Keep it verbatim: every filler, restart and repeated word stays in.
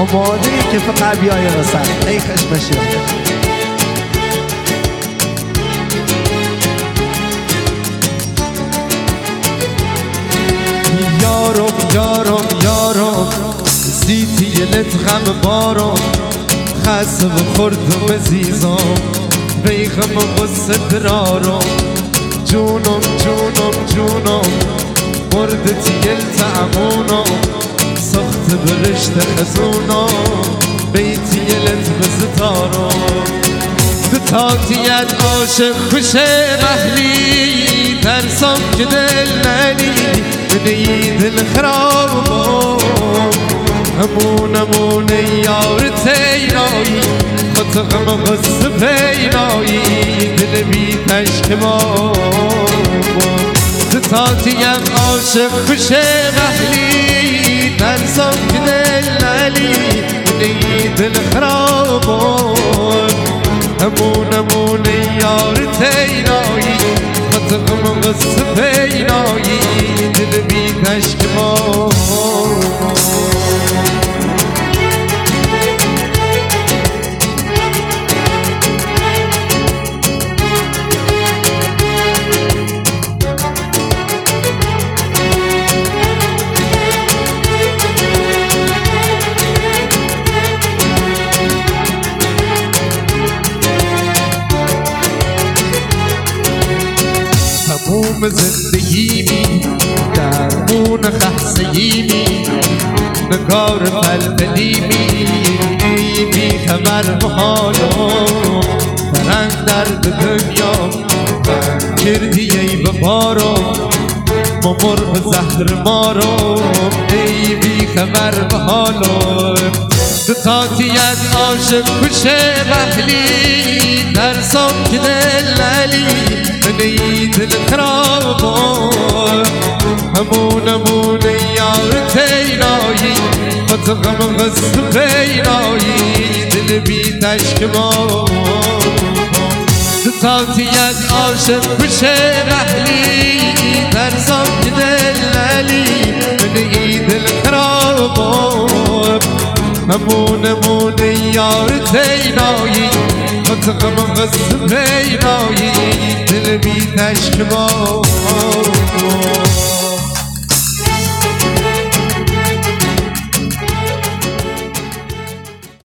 آماده که فقط بیای رسد ای خشمشی یارم یارم یارم زیتی لت غم بارم خسته و خوردم عزیزم بیغم غصه درارم جونم جونم جونم مردتی گل تعمونم سخت برشت خزونم بیتی لت بزتارم دتاتیت عاشق خوشه محلی ترسم که دل نلی بنی دل خرابم همون همون یار تینایی خطقم غصه پینایی دل بی تشک ما دتاتیم عاشق خوشه محلی ترسم که دل نلی بنی دل خرابم همون همون یار تینایی خطقم غصه پینایی دل بی تشک ما تموم زندگیمی درمون خحصیمی نگار فلفلیمی بی خبر محالم برند درد دنیا کردی ای ببارم ممر به زهر مارم ای بی خبر محالم دتاتیت عاشق کشه محلی ترسم که دل نلی بنی دل خرابم همون همون یار تینایی خطقم غصه پینایی دل بی تشک ما دتاتیت عاشق کشه محلی ترسم که دل نلی بنی دل خرابم همون همون یار تینایی خطقم غصه پینایی دل بی تشک ما